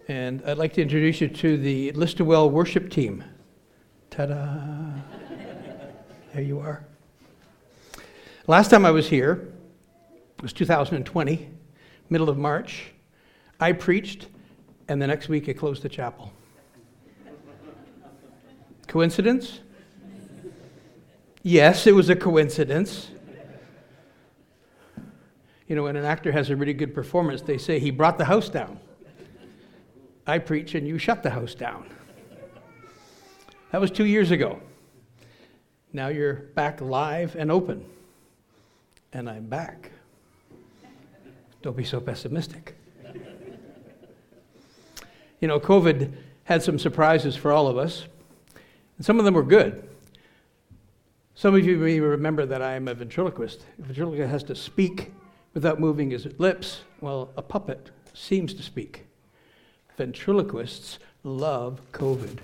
And I'd like to introduce you to the Listowel worship team. Ta-da! There you are. Last time I was here, it was 2020, middle of March. I preached, and the next week I closed the chapel. Coincidence? Yes, it was a coincidence. You know, when an actor has a really good performance, they say he brought the house down. I preach and you shut the house down. That was 2 years ago. Now you're back live and open. And I'm back. Don't be so pessimistic. You know, COVID had some surprises for all of us. And some of them were good. Some of you may remember that I am a ventriloquist. A ventriloquist has to speak without moving his lips. Well, a puppet seems to speak. Ventriloquists love COVID.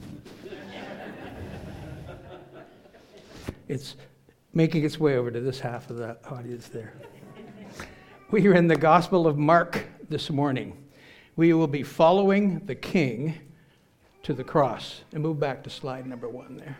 It's making its way over to this half of the audience there. We are in the Gospel of Mark this morning. We will be following the King to the cross. And move back to slide number 1 there.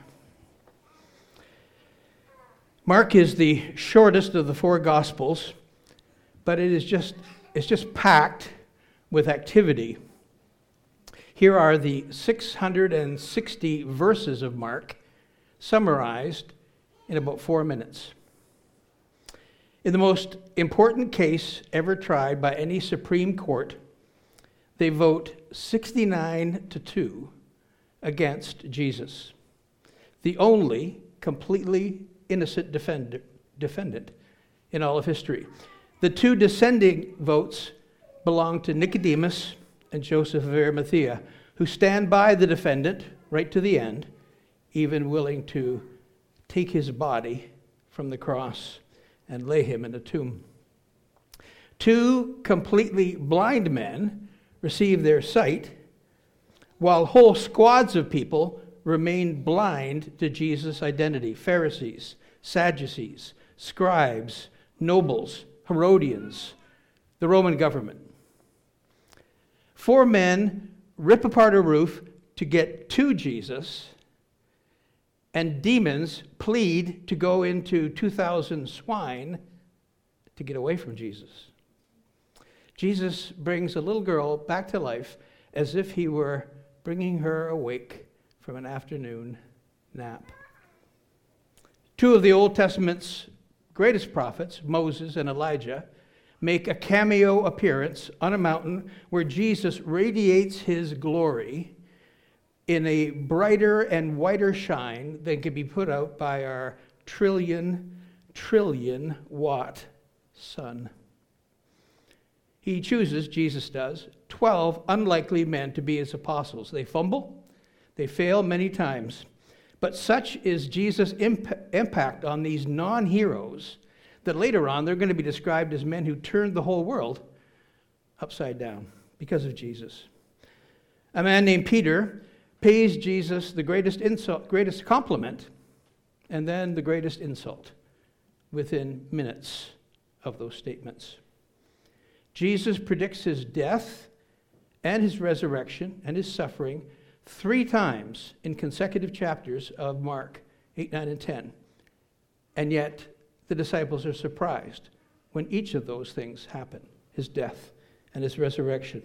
Mark is the shortest of the 4 Gospels, but it's just packed with activity. Here are the 660 verses of Mark, summarized in about 4 minutes. In the most important case ever tried by any Supreme Court, they vote 69-2 against Jesus, the only completely innocent defendant in all of history. The 2 dissenting votes belong to Nicodemus and Joseph of Arimathea, who stand by the defendant right to the end, even willing to take his body from the cross and lay him in a tomb. 2 completely blind men receive their sight, while whole squads of people remain blind to Jesus' identity. Pharisees, Sadducees, scribes, nobles, Herodians, the Roman government. 4 men rip apart a roof to get to Jesus, and demons plead to go into 2,000 swine to get away from Jesus. Jesus brings a little girl back to life as if he were bringing her awake from an afternoon nap. 2 of the Old Testament's greatest prophets, Moses and Elijah, make a cameo appearance on a mountain where Jesus radiates his glory in a brighter and whiter shine than can be put out by our trillion watt sun. He chooses, Jesus does, 12 unlikely men to be his apostles. They fumble, they fail many times, but such is Jesus' impact on these non-heroes that later on they're going to be described as men who turned the whole world upside down because of Jesus. A man named Peter pays Jesus the greatest compliment, and then the greatest insult within minutes of those statements. Jesus predicts his death and his resurrection and his suffering 3 times in consecutive chapters of Mark 8, 9, and 10. And yet, the disciples are surprised when each of those things happen, his death and his resurrection.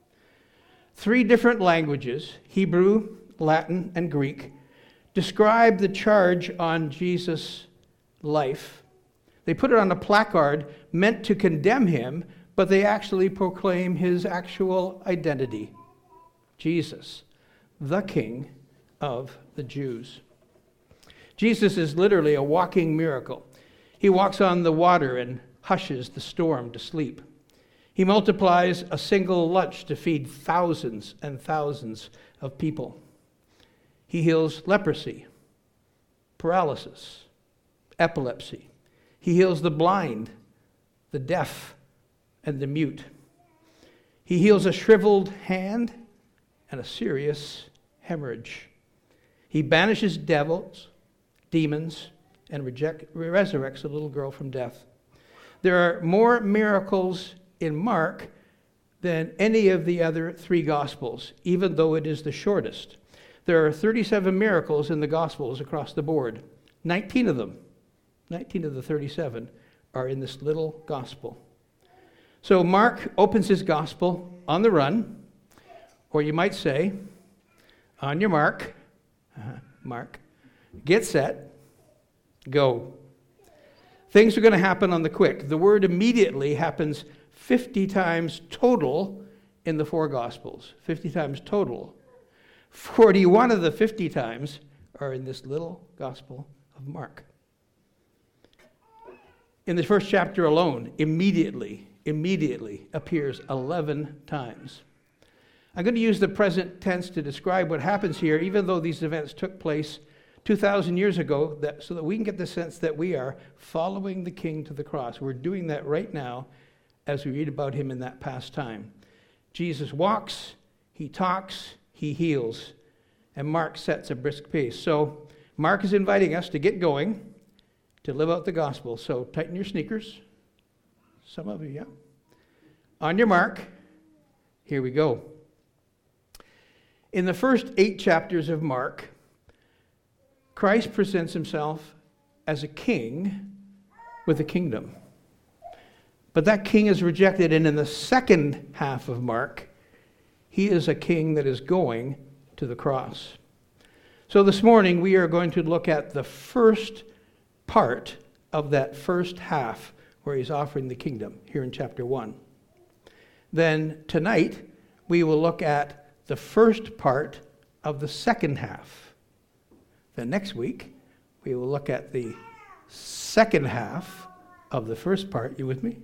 3 different languages, Hebrew, Latin, and Greek, describe the charge on Jesus' life. They put it on a placard meant to condemn him, but they actually proclaim his actual identity. Jesus, the King of the Jews. Jesus is literally a walking miracle. He walks on the water and hushes the storm to sleep. He multiplies a single lunch to feed thousands and thousands of people. He heals leprosy, paralysis, epilepsy. He heals the blind, the deaf, and the mute. He heals a shriveled hand and a serious hemorrhage. He banishes devils, demons, and resurrects a little girl from death. There are more miracles in Mark than any of the other three Gospels, even though it is the shortest. There are 37 miracles in the Gospels across the board. 19 of them, 19 of the 37, are in this little Gospel. So Mark opens his Gospel on the run, or you might say, on your mark, Mark, get set, go. Things are going to happen on the quick. The word immediately happens 50 times total in the four Gospels. 50 times total. 41 of the 50 times are in this little Gospel of Mark. In the first chapter alone, immediately appears 11 times. I'm going to use the present tense to describe what happens here, even though these events took place 2,000 years ago, so that we can get the sense that we are following the King to the cross. We're doing that right now as we read about him in that past time. Jesus walks, he talks, he heals, and Mark sets a brisk pace. So Mark is inviting us to get going, to live out the gospel. So tighten your sneakers. Some of you, yeah. On your mark, here we go. In the first 8 chapters of Mark, Christ presents himself as a king with a kingdom. But that king is rejected, and in the second half of Mark, he is a king that is going to the cross. So this morning, we are going to look at the first part of that first half where he's offering the kingdom, here in chapter 1. Then tonight, we will look at the first part of the second half. Then next week, we will look at the second half of the first part. You with me?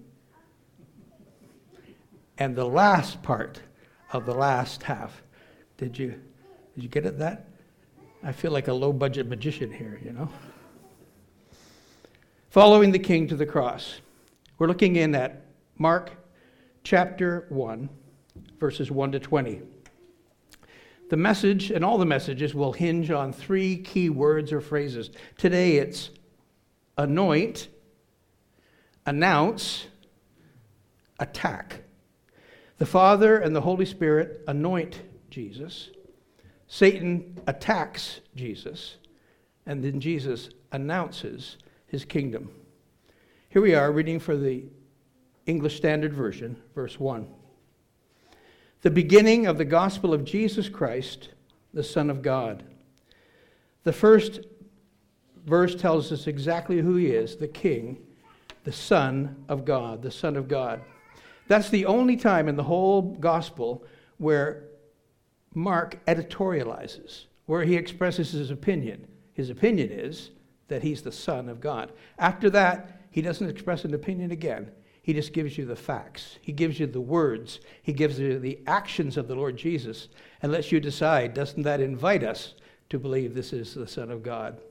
And the last part of the last half. Did you get at that? I feel like a low-budget magician here, you know. Following the King to the cross. We're looking in at Mark chapter 1, verses 1 to 20. The message, and all the messages, will hinge on 3 key words or phrases. Today it's anoint, announce, attack. The Father and the Holy Spirit anoint Jesus. Satan attacks Jesus. And then Jesus announces his kingdom. Here we are reading for the English Standard Version, verse 1. The beginning of the gospel of Jesus Christ, the Son of God. The first verse tells us exactly who he is, the King, the Son of God, the Son of God. That's the only time in the whole gospel where Mark editorializes, where he expresses his opinion. His opinion is that he's the Son of God. After that, he doesn't express an opinion again. He just gives you the facts. He gives you the words. He gives you the actions of the Lord Jesus and lets you decide, doesn't that invite us to believe this is the Son of God?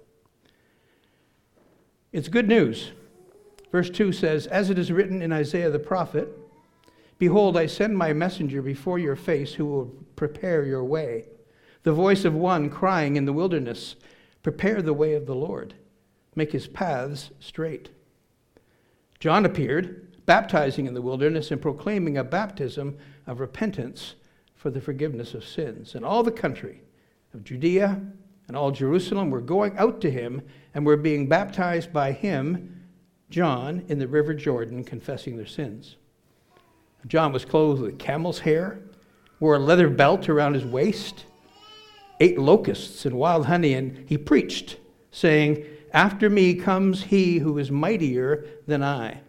It's good news. Verse 2 says, as it is written in Isaiah the prophet, behold, I send my messenger before your face who will prepare your way. The voice of one crying in the wilderness, prepare the way of the Lord. Make his paths straight. John appeared, baptizing in the wilderness and proclaiming a baptism of repentance for the forgiveness of sins. And all the country of Judea and all Jerusalem were going out to him and were being baptized by him, John, in the river Jordan, confessing their sins. John was clothed with camel's hair, wore a leather belt around his waist, ate locusts and wild honey, and he preached, saying, after me comes he who is mightier than I,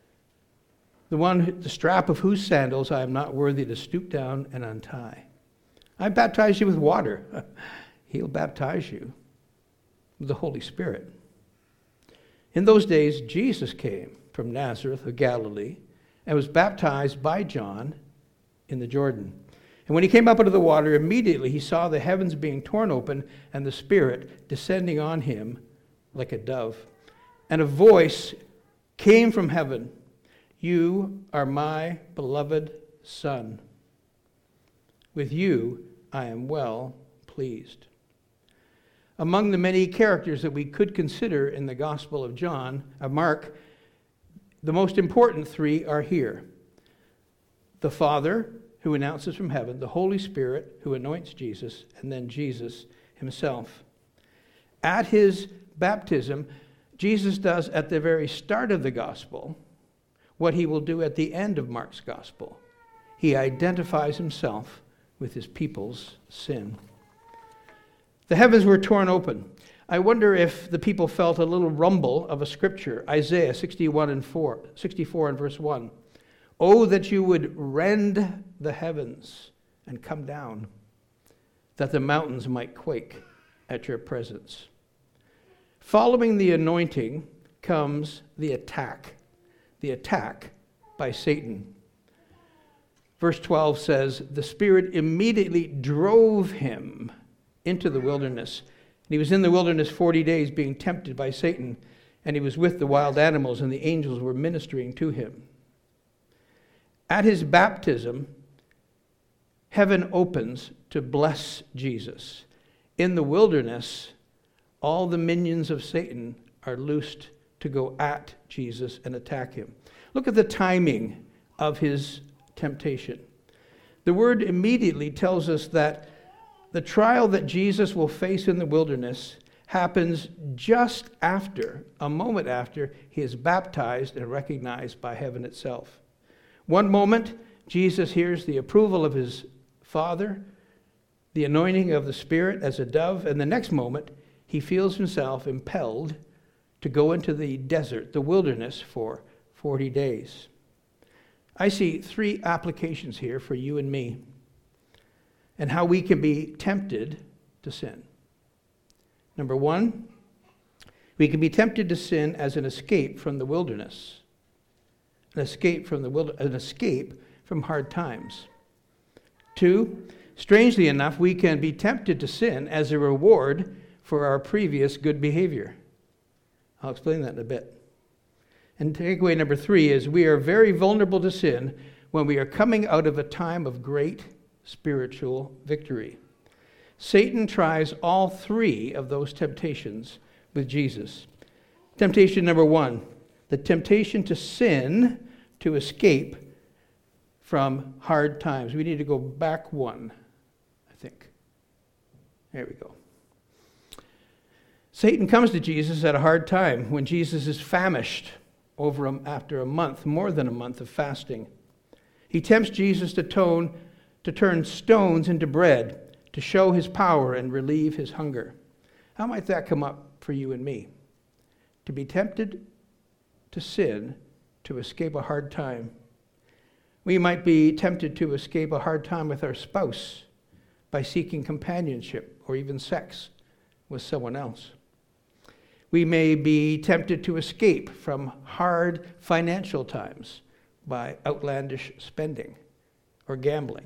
the strap of whose sandals I am not worthy to stoop down and untie. I baptize you with water. He'll baptize you with the Holy Spirit. In those days, Jesus came from Nazareth of Galilee and was baptized by John in the Jordan. And when he came up out of the water, immediately he saw the heavens being torn open and the Spirit descending on him like a dove. And a voice came from heaven, you are my beloved Son. With you I am well pleased. Among the many characters that we could consider in the Gospel of Mark, the most important 3 are here. the Father, who announces from heaven, the Holy Spirit, who anoints Jesus, and then Jesus himself. At his baptism, Jesus does at the very start of the gospel what he will do at the end of Mark's gospel. He identifies himself with his people's sin. The heavens were torn open. I wonder if the people felt a little rumble of a scripture, Isaiah 64 and verse 1. Oh, that you would rend the heavens and come down, that the mountains might quake at your presence. Following the anointing comes the attack by Satan. Verse 12 says, the Spirit immediately drove him into the wilderness. And he was in the wilderness 40 days being tempted by Satan, and he was with the wild animals, and the angels were ministering to him. At his baptism, heaven opens to bless Jesus. In the wilderness, all the minions of Satan are loosed to go at Jesus and attack him. Look at the timing of his temptation. The word immediately tells us that the trial that Jesus will face in the wilderness happens just after, a moment after, he is baptized and recognized by heaven itself. One moment, Jesus hears the approval of his Father, the anointing of the Spirit as a dove, and the next moment, he feels himself impelled to go into the desert, the wilderness, for 40 days. I see three applications here for you and me, and how we can be tempted to sin. Number one, we can be tempted to sin as an escape from the wilderness. An escape from hard times. Two, strangely enough, we can be tempted to sin as a reward for our previous good behavior. I'll explain that in a bit. And takeaway number three is we are very vulnerable to sin when we are coming out of a time of great spiritual victory. Satan tries all three of those temptations with Jesus. Temptation number one, the temptation to sin to escape from hard times. We need to go back one, I think. There we go. Satan comes to Jesus at a hard time when Jesus is famished after a month, more than a month of fasting. He tempts Jesus to turn stones into bread, to show his power and relieve his hunger. How might that come up for you and me? To be tempted to sin to escape a hard time. We might be tempted to escape a hard time with our spouse by seeking companionship or even sex with someone else. We may be tempted to escape from hard financial times by outlandish spending or gambling.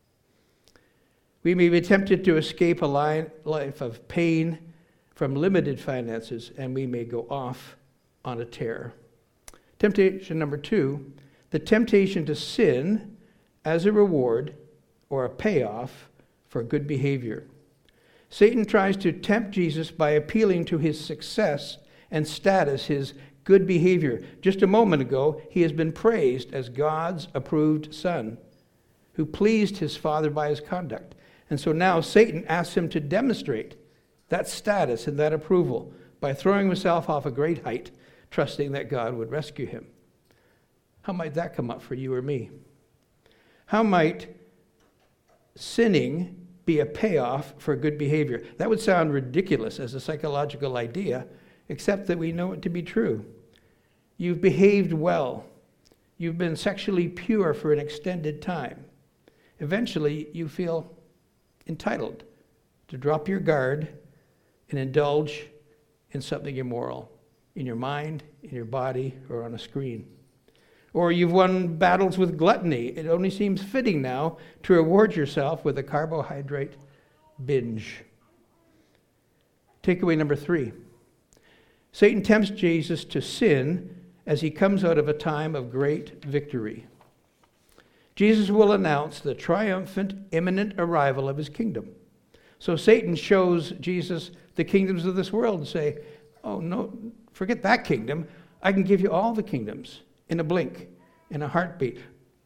We may be tempted to escape a life of pain from limited finances, and we may go off on a tear. Temptation number two, the temptation to sin as a reward or a payoff for good behavior. Satan tries to tempt Jesus by appealing to his success and status, his good behavior. Just a moment ago, he has been praised as God's approved son, who pleased his Father by his conduct. And so now Satan asks him to demonstrate that status and that approval by throwing himself off a great height, trusting that God would rescue him. How might that come up for you or me? How might sinning be a payoff for good behavior? That would sound ridiculous as a psychological idea, except that we know it to be true. You've behaved well. You've been sexually pure for an extended time. Eventually, you feel entitled to drop your guard and indulge in something immoral, in your mind, in your body, or on a screen. Or you've won battles with gluttony. It only seems fitting now to reward yourself with a carbohydrate binge. Takeaway number three. Satan tempts Jesus to sin as he comes out of a time of great victory. Jesus will announce the triumphant, imminent arrival of his kingdom. So Satan shows Jesus the kingdoms of this world and say, oh no, forget that kingdom. I can give you all the kingdoms in a blink, in a heartbeat.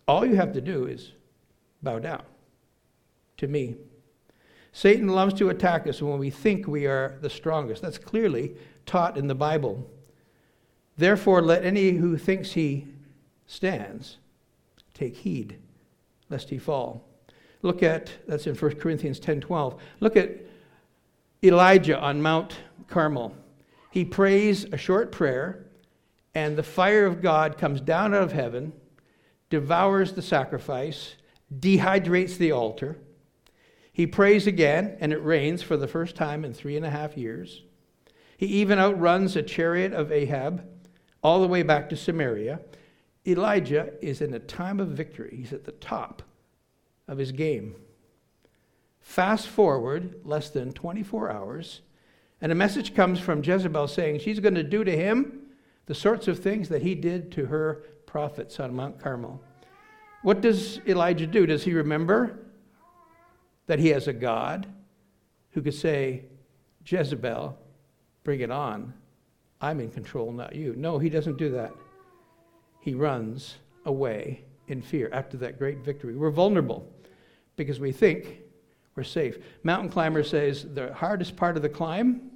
All you have to do is bow down to me. Satan loves to attack us when we think we are the strongest. That's clearly taught in the Bible. Therefore, let any who thinks he stands take heed, lest he fall. That's in 1 Corinthians 10:12. Look at Elijah on Mount Carmel. He prays a short prayer, and the fire of God comes down out of heaven, devours the sacrifice, dehydrates the altar. He prays again, and it rains for the first time in 3.5 years. He even outruns a chariot of Ahab all the way back to Samaria. Elijah is in a time of victory. He's at the top of his game. Fast forward less than 24 hours, and a message comes from Jezebel saying she's going to do to him the sorts of things that he did to her prophets on Mount Carmel. What does Elijah do? Does he remember that he has a God who could say, Jezebel, bring it on. I'm in control, not you. No, he doesn't do that. He runs away in fear after that great victory. We're vulnerable because we think we're safe. Mountain climber says the hardest part of the climb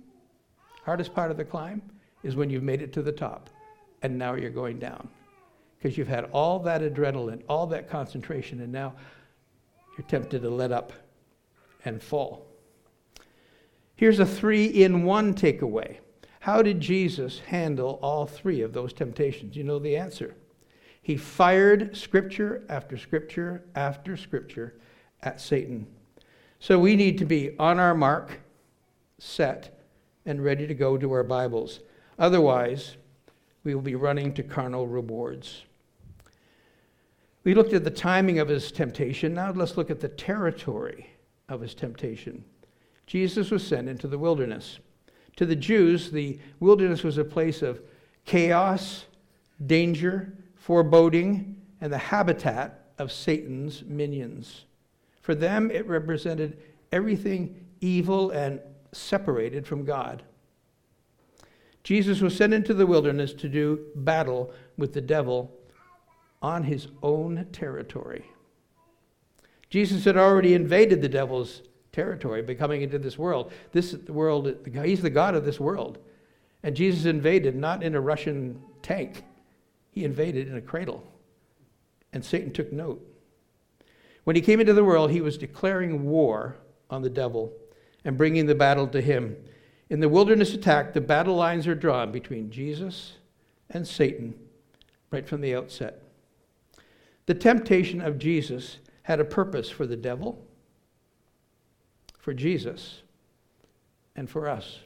is when you've made it to the top and now you're going down. Because you've had all that adrenaline, all that concentration, and now you're tempted to let up and fall. Here's a 3-in-1 takeaway. How did Jesus handle all three of those temptations? You know the answer. He fired scripture after scripture after scripture at Satan. So we need to be on our mark, set, and ready to go to our Bibles. Otherwise, we will be running to carnal rewards. We looked at the timing of his temptation. Now let's look at the territory of his temptation. Jesus was sent into the wilderness. To the Jews, the wilderness was a place of chaos, danger, foreboding, and the habitat of Satan's minions. For them, it represented everything evil and separated from God. Jesus was sent into the wilderness to do battle with the devil on his own territory. Jesus had already invaded the devil's territory by coming into this world. He's the God of this world. And Jesus invaded not in a Russian tank. He invaded in a cradle. And Satan took note. When he came into the world, he was declaring war on the devil and bringing the battle to him. In the wilderness attack, the battle lines are drawn between Jesus and Satan right from the outset. The temptation of Jesus had a purpose for the devil, for Jesus, and for us.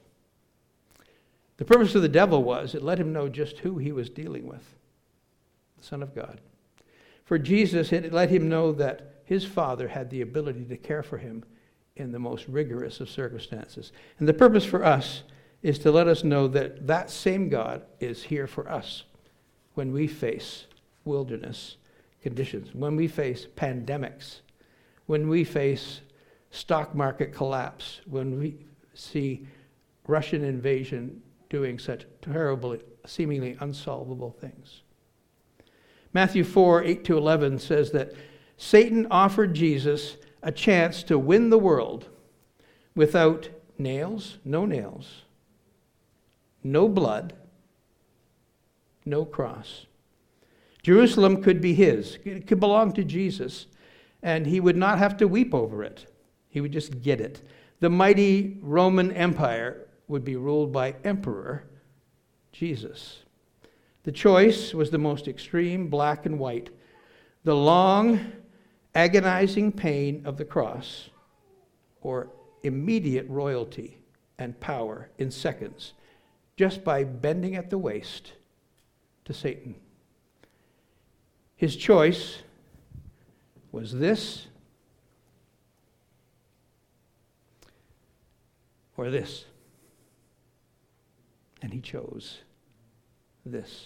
The purpose of the devil was it let him know just who he was dealing with, the Son of God. For Jesus, it let him know that his Father had the ability to care for him in the most rigorous of circumstances. And the purpose for us is to let us know that that same God is here for us when we face wilderness conditions, when we face pandemics, when we face stock market collapse, when we see Russian invasion doing such terrible, seemingly unsolvable things. Matthew 4:8-11 says that Satan offered Jesus a chance to win the world without nails, no blood, no cross. Jerusalem could be his. It could belong to Jesus, and he would not have to weep over it. He would just get it. The mighty Roman Empire would be ruled by Emperor Jesus. The choice was the most extreme, black and white. The long, agonizing pain of the cross, or immediate royalty and power in seconds, just by bending at the waist to Satan. His choice was this or this. And he chose this.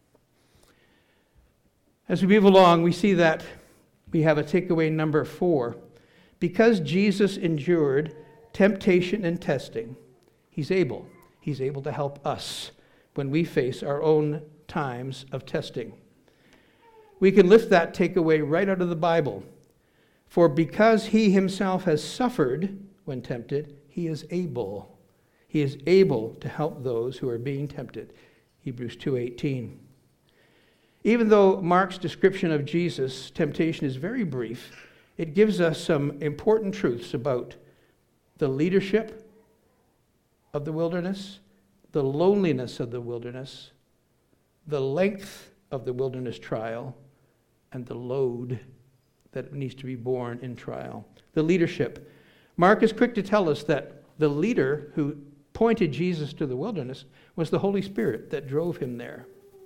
As we move along, we see that we have a takeaway number 4. Because Jesus endured temptation and testing, he's able to help us when we face our own times of testing. We can lift that takeaway right out of the Bible. For because he himself has suffered when tempted, he is able. He is able to help those who are being tempted. Hebrews 2:18. Even though Mark's description of Jesus' temptation is very brief, it gives us some important truths about the leadership of the wilderness, the loneliness of the wilderness, the length of the wilderness trial, and the load that needs to be borne in trial. The leadership. Mark is quick to tell us that the leader who pointed Jesus to the wilderness was the Holy Spirit that drove him there.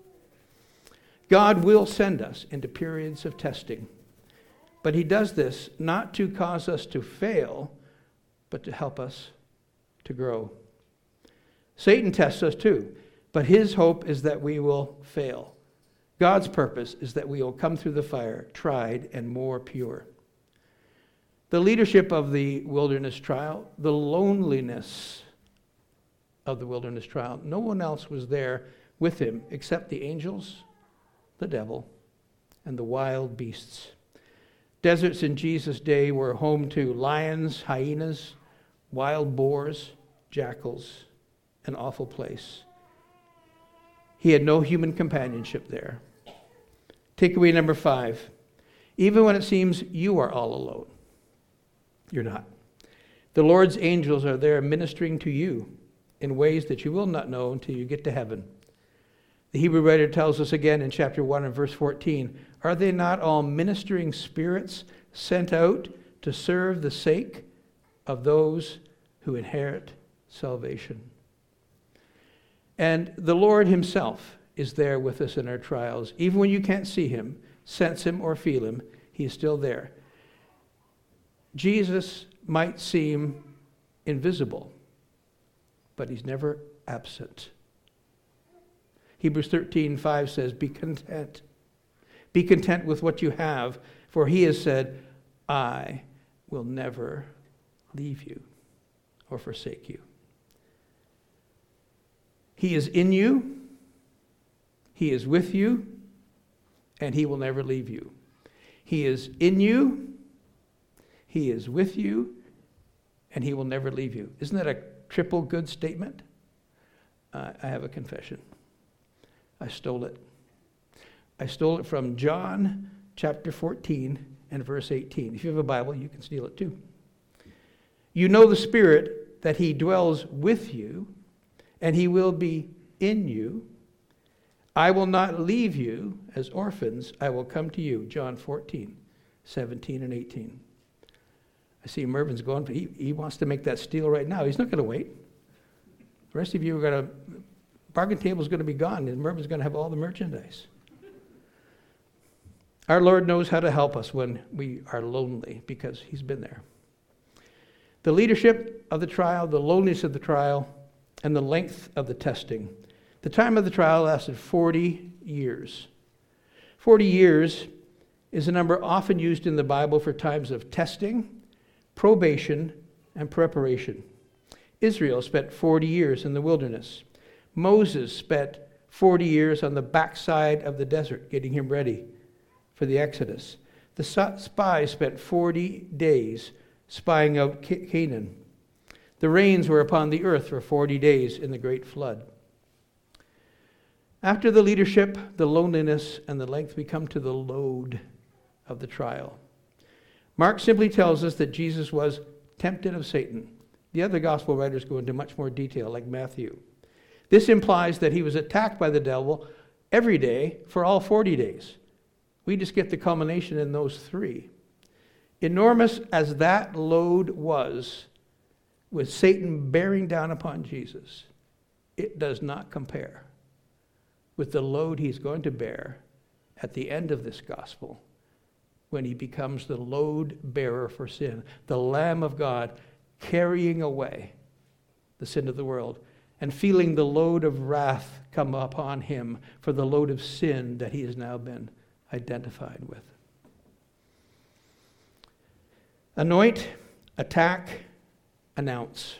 God will send us into periods of testing, but he does this not to cause us to fail, but to help us to grow. Satan tests us too, but his hope is that we will fail. God's purpose is that we will come through the fire, tried and more pure. The leadership of the wilderness trial, the loneliness of the wilderness trial. No one else was there with him except the angels, the devil, and the wild beasts. Deserts in Jesus' day were home to lions, hyenas, wild boars, jackals, an awful place. He had no human companionship there. Takeaway number 5. Even when it seems you are all alone, you're not. The Lord's angels are there ministering to you in ways that you will not know until you get to heaven. The Hebrew writer tells us again in chapter 1 and verse 14, are they not all ministering spirits sent out to serve the sake of those who inherit salvation? And the Lord himself is there with us in our trials. Even when you can't see him, sense him, or feel him, he is still there. Jesus might seem invisible, but he's never absent. Hebrews 13:5 says, be content. Be content with what you have, for he has said, I will never leave you or forsake you. He is in you, he is with you, and he will never leave you. He is in you, he is with you, and he will never leave you. Isn't that a triple good statement? I have a confession. I stole it. I stole it from John chapter 14 and verse 18. If you have a Bible, you can steal it too. You know the Spirit that he dwells with you, and he will be in you. I will not leave you as orphans. I will come to you. John 14, 17 and 18. I see Mervin's going, but he wants to make that steal right now. He's not going to wait. The rest of you are going to, bargain table's going to be gone, and Mervin's going to have all the merchandise. Our Lord knows how to help us when we are lonely because he's been there. The leadership of the trial, the loneliness of the trial, and the length of the testing. The time of the trial lasted 40 years. 40 years is a number often used in the Bible for times of testing, probation, and preparation. Israel spent 40 years in the wilderness. Moses spent 40 years on the backside of the desert, getting him ready for the Exodus. The spies spent 40 days spying out Canaan. The rains were upon the earth for 40 days in the great flood. After the leadership, the loneliness, and the length, we come to the load of the trial. Mark simply tells us that Jesus was tempted of Satan. The other gospel writers go into much more detail, like Matthew. This implies that he was attacked by the devil every day for all 40 days. We just get the culmination in those 3. Enormous as that load was, with Satan bearing down upon Jesus, it does not compare with the load he's going to bear at the end of this gospel when he becomes the load bearer for sin, the Lamb of God carrying away the sin of the world and feeling the load of wrath come upon him for the load of sin that he has now been identified with. Anoint, attack, announce.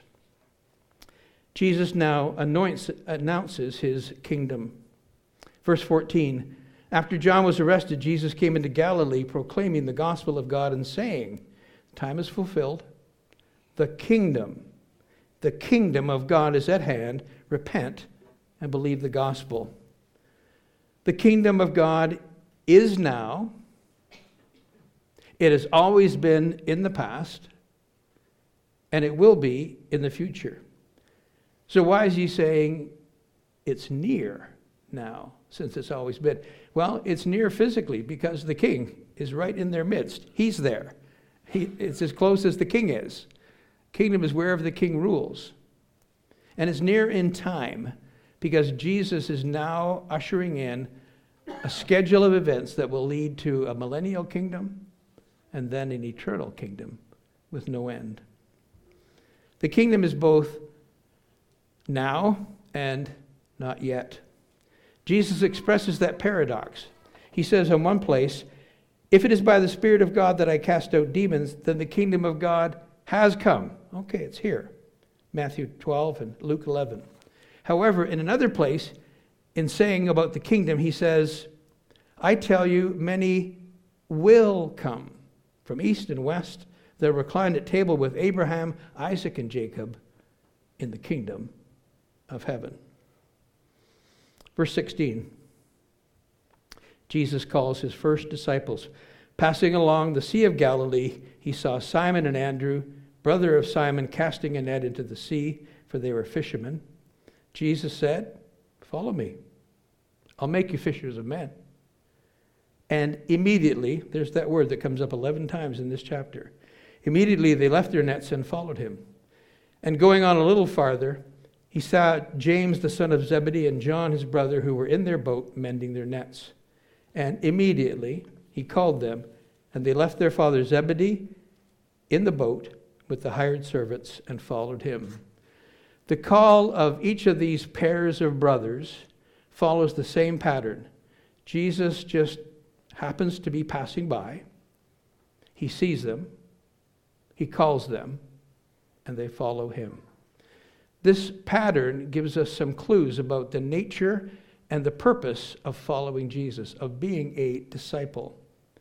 Jesus now announces his kingdom. Verse 14, After John was arrested, Jesus came into Galilee proclaiming the gospel of God and saying, time is fulfilled. The kingdom of God is at hand. Repent and believe the gospel. The kingdom of God is now. It has always been in the past, and it will be in the future. So why is he saying it's near now, since it's always been? Well, it's near physically because the king is right in their midst. He's there. It's as close as the king is. Kingdom is wherever the king rules. And it's near in time because Jesus is now ushering in a schedule of events that will lead to a millennial kingdom and then an eternal kingdom with no end. The kingdom is both now and not yet. Jesus expresses that paradox. He says in one place, if it is by the Spirit of God that I cast out demons, then the kingdom of God has come. Okay, it's here. Matthew 12 and Luke 11. However, in another place, in saying about the kingdom, he says, I tell you, many will come from east and west. They'll recline at table with Abraham, Isaac, and Jacob in the kingdom of heaven. Verse 16. Jesus calls his first disciples. Passing along the Sea of Galilee, he saw Simon and Andrew, brother of Simon, casting a net into the sea, for they were fishermen. Jesus said, follow me. I'll make you fishers of men. And immediately, there's that word that comes up 11 times in this chapter. Immediately they left their nets and followed him. And going on a little farther, he saw James the son of Zebedee and John his brother, who were in their boat mending their nets. And immediately he called them, and they left their father Zebedee in the boat with the hired servants and followed him. The call of each of these pairs of brothers follows the same pattern. Jesus just happens to be passing by. He sees them. He calls them, and they follow him. This pattern gives us some clues about the nature and the purpose of following Jesus, of being a disciple.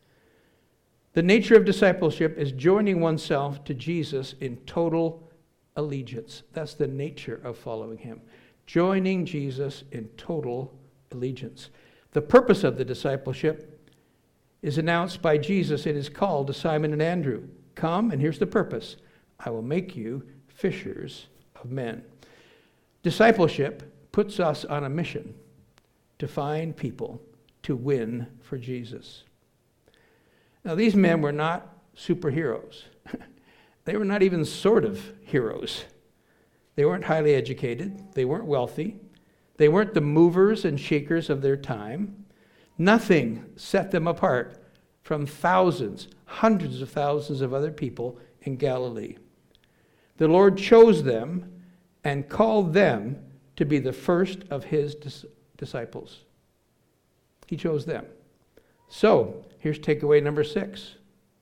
The nature of discipleship is joining oneself to Jesus in total allegiance. That's the nature of following him. Joining Jesus in total allegiance. The purpose of the discipleship is announced by Jesus in his call to Simon and Andrew. Come, and here's the purpose. I will make you fishers of men. Discipleship puts us on a mission to find people to win for Jesus. Now, these men were not superheroes. They were not even sort of heroes. They weren't highly educated. They weren't wealthy. They weren't the movers and shakers of their time. Nothing set them apart from thousands, hundreds of thousands of other people in Galilee. The Lord chose them and called them to be the first of his disciples. He chose them. So, here's takeaway number 6.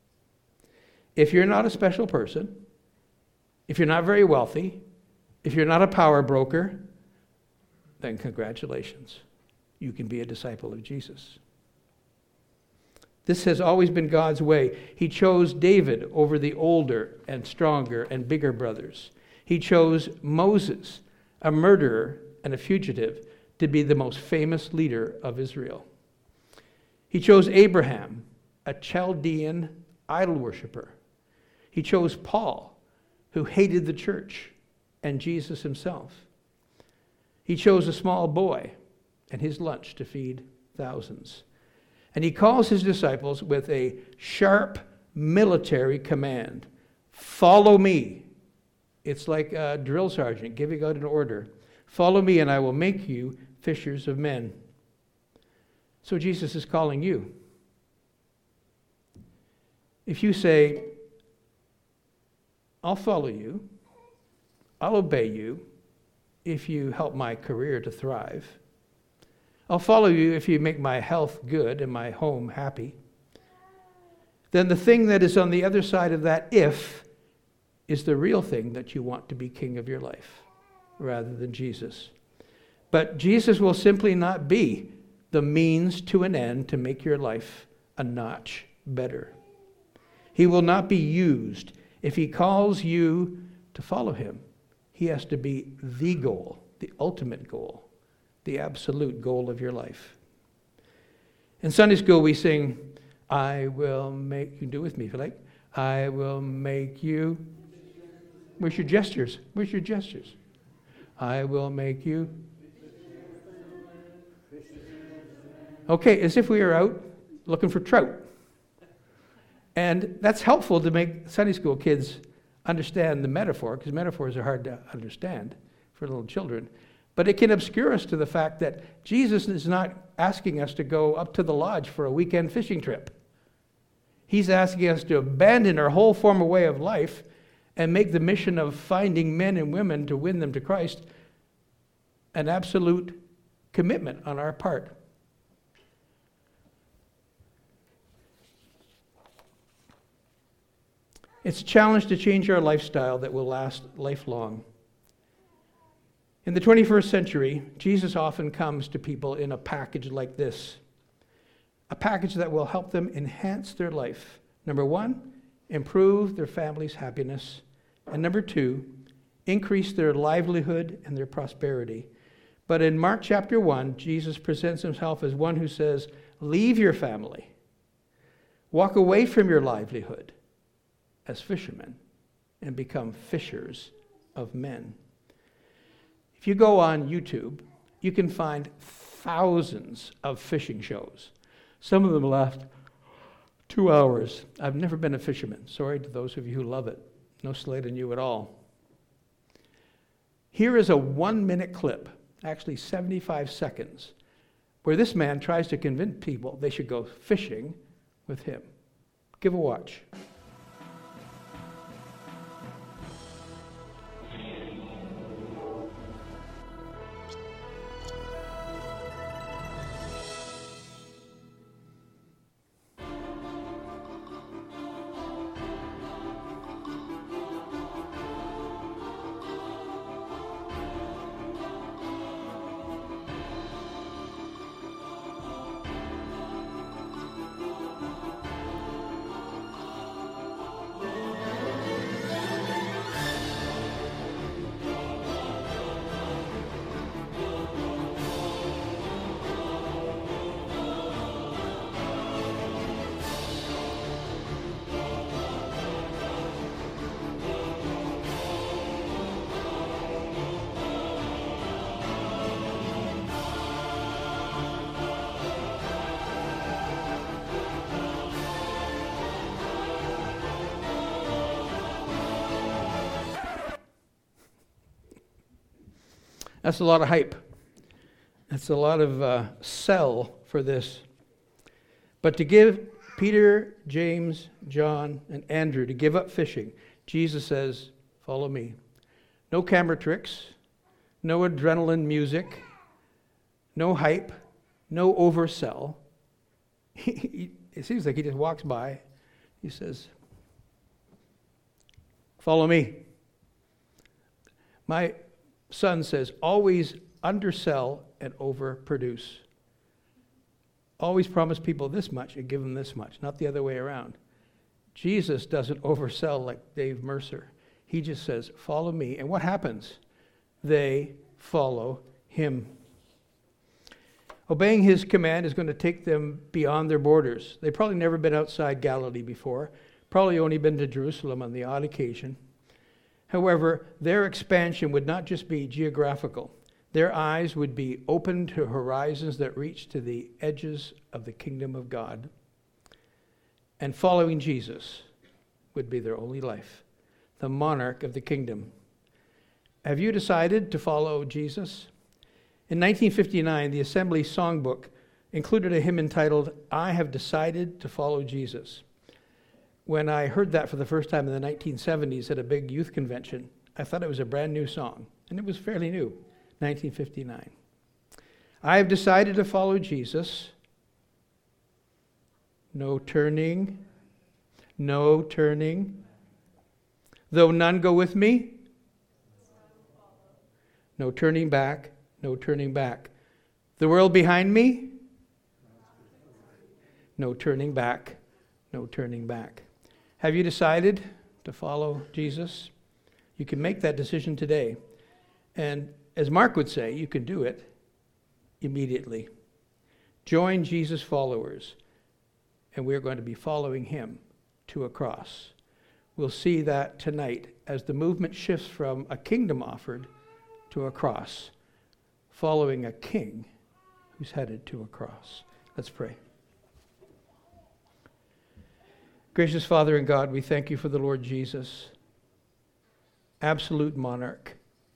If you're not a special person, if you're not very wealthy, if you're not a power broker, then congratulations. You can be a disciple of Jesus. This has always been God's way. He chose David over the older and stronger and bigger brothers. He chose Moses, a murderer and a fugitive, to be the most famous leader of Israel. He chose Abraham, a Chaldean idol worshiper. He chose Paul, who hated the church and Jesus himself. He chose a small boy and his lunch to feed thousands. And he calls his disciples with a sharp military command. Follow me. It's like a drill sergeant giving out an order. Follow me and I will make you fishers of men. So Jesus is calling you. If you say, I'll follow you, I'll obey you if you help my career to thrive. I'll follow you if you make my health good and my home happy. Then the thing that is on the other side of that if is the real thing that you want to be king of your life rather than Jesus. But Jesus will simply not be the means to an end to make your life a notch better. He will not be used. If he calls you to follow him, he has to be the goal, the ultimate goal, the absolute goal of your life. In Sunday school, we sing, I will make, you can do it with me if you like, I will make you, where's your gestures? Where's your gestures? I will make you. Okay, as if we were out looking for trout. And that's helpful to make Sunday school kids understand the metaphor, because metaphors are hard to understand for little children. But it can obscure us to the fact that Jesus is not asking us to go up to the lodge for a weekend fishing trip. He's asking us to abandon our whole former way of life and make the mission of finding men and women to win them to Christ an absolute commitment on our part. It's a challenge to change our lifestyle that will last lifelong. In the 21st century, Jesus often comes to people in a package like this. A package that will help them enhance their life. Number one, improve their family's happiness. And number two, increase their livelihood and their prosperity. But in Mark chapter 1, Jesus presents himself as one who says, leave your family. Walk away from your livelihood as fishermen and become fishers of men. If you go on YouTube, you can find thousands of fishing shows. Some of them last 2 hours. I've never been a fisherman. Sorry to those of you who love it. No slight on you at all. Here is a 1-minute clip, actually 75 seconds, where this man tries to convince people they should go fishing with him. Give a watch. That's a lot of hype. That's a lot of sell for this. But to give Peter, James, John, and Andrew to give up fishing, Jesus says, follow me. No camera tricks, no adrenaline music, no hype, no oversell. It seems like he just walks by. He says, follow me. My son says, always undersell and overproduce. Always promise people this much and give them this much, not the other way around. Jesus doesn't oversell like Dave Mercer. He just says, follow me. And what happens? They follow him. Obeying his command is going to take them beyond their borders. They've probably never been outside Galilee before, probably only been to Jerusalem on the odd occasion. However, their expansion would not just be geographical. Their eyes would be open to horizons that reach to the edges of the kingdom of God. And following Jesus would be their only life, the monarch of the kingdom. Have you decided to follow Jesus? In 1959, the Assembly Songbook included a hymn entitled, I Have Decided to Follow Jesus. When I heard that for the first time in the 1970s at a big youth convention, I thought it was a brand new song, and it was fairly new, 1959. I have decided to follow Jesus. No turning, no turning. Though none go with me, no turning back, no turning back. The world behind me, No turning back. No turning back. Have you decided to follow Jesus? You can make that decision today. And as Mark would say, you can do it immediately. Join Jesus' followers, and we're going to be following him to a cross. We'll see that tonight as the movement shifts from a kingdom offered to a cross, following a king who's headed to a cross. Let's pray. Gracious Father and God, we thank you for the Lord Jesus, absolute monarch.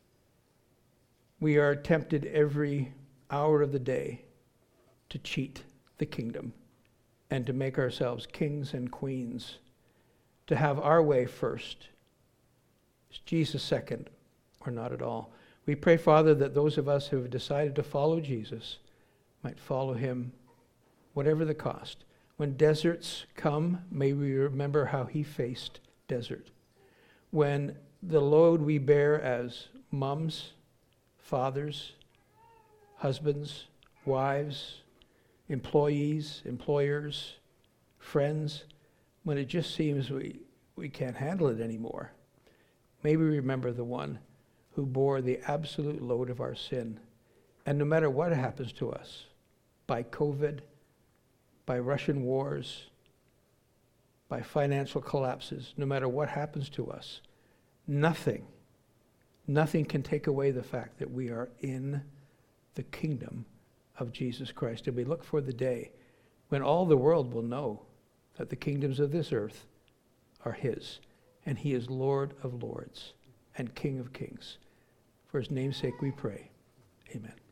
We are tempted every hour of the day to cheat the kingdom and to make ourselves kings and queens, to have our way first. Is Jesus second or not at all? We pray, Father, that those of us who have decided to follow Jesus might follow him, whatever the cost. When deserts come, may we remember how he faced desert. When the load we bear as mums, fathers, husbands, wives, employees, employers, friends, when it just seems we can't handle it anymore, may we remember the one who bore the absolute load of our sin. And no matter what happens to us, by COVID, by Russian wars, by financial collapses, no matter what happens to us, nothing can take away the fact that we are in the kingdom of Jesus Christ. And we look for the day when all the world will know that the kingdoms of this earth are his, and he is Lord of lords and King of kings. For his name's sake we pray. Amen.